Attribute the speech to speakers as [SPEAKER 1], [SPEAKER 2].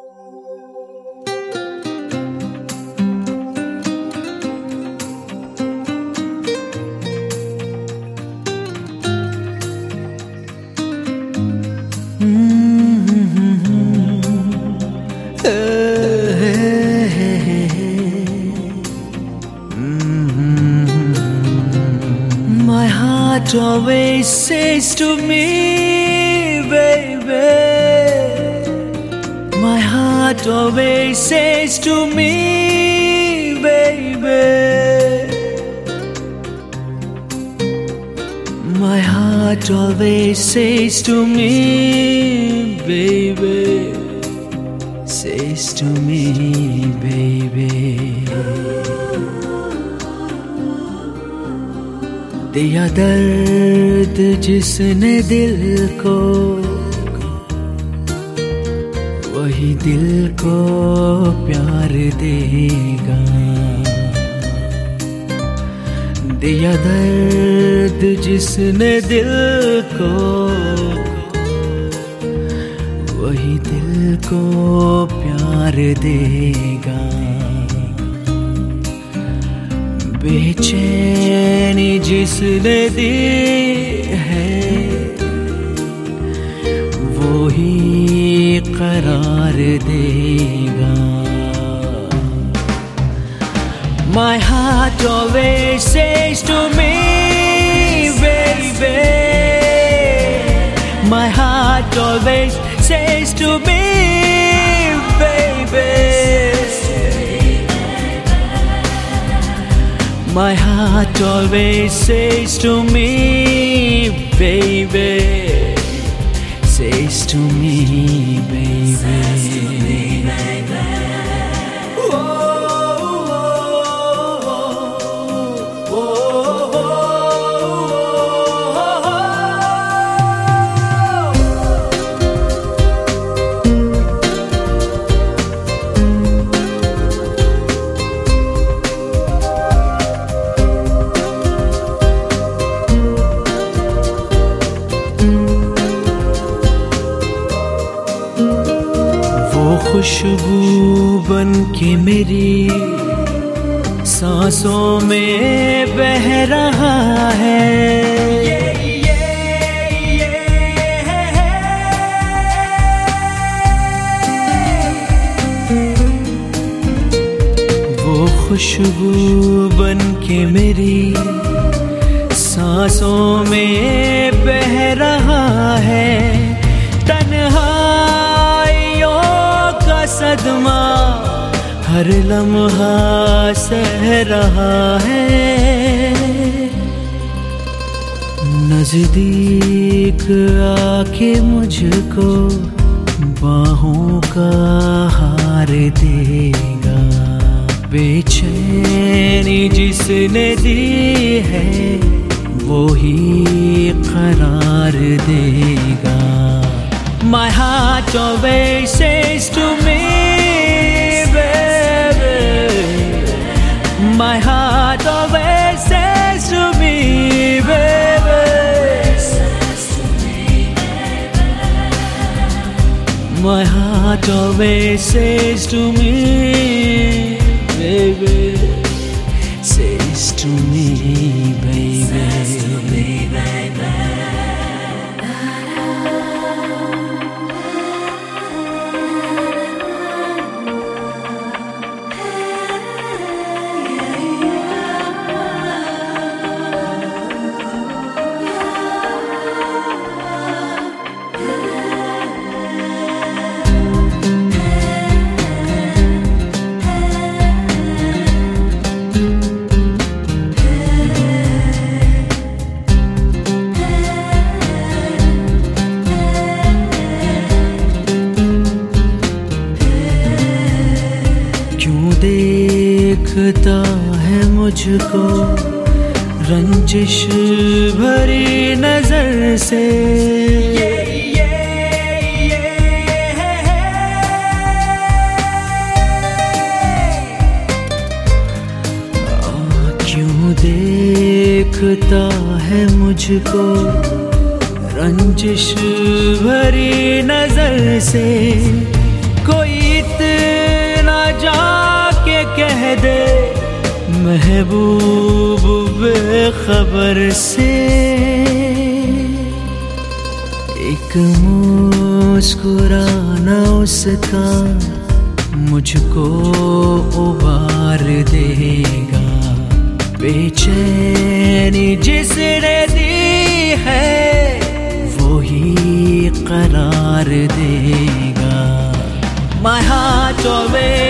[SPEAKER 1] My heart always says to me, baby. My heart always says to me, baby. My heart always says to me, baby. Says to me, baby. दिया दर्द जिसने दिल को, वही दिल को प्यार देगा। दिया दर्द जिसने दिल को, वही दिल को प्यार देगा। बेचैनी जिसने दी है, वो ही करार देगा। My heart always says to me, baby. My heart always says to me, baby. My heart always says to me, baby. Says to me, baby. खुशबू बन के मेरी सांसों में बह रहा है। वो खुशबू बन के मेरी सांसों में बह रहा है। सदमा हर लम्हा सह रहा है। नजदीक आके मुझको बाहों का हार देगा। बेचैनी जिसने दी है, वो ही करार देगा। My heart always says to me, baby. My heart always says to me, baby. My heart always says to me, baby. Says to me, baby. देखता है मुझको रंजिश भरी नजर से। क्यों देखता है मुझको रंजिश भरी नजर से। कोई महबूब बेखबर से एक मुस्कुराना उसका मुझको उबार देगा। बेचैनी जिसने दी है वो ही करार देगा। My heart always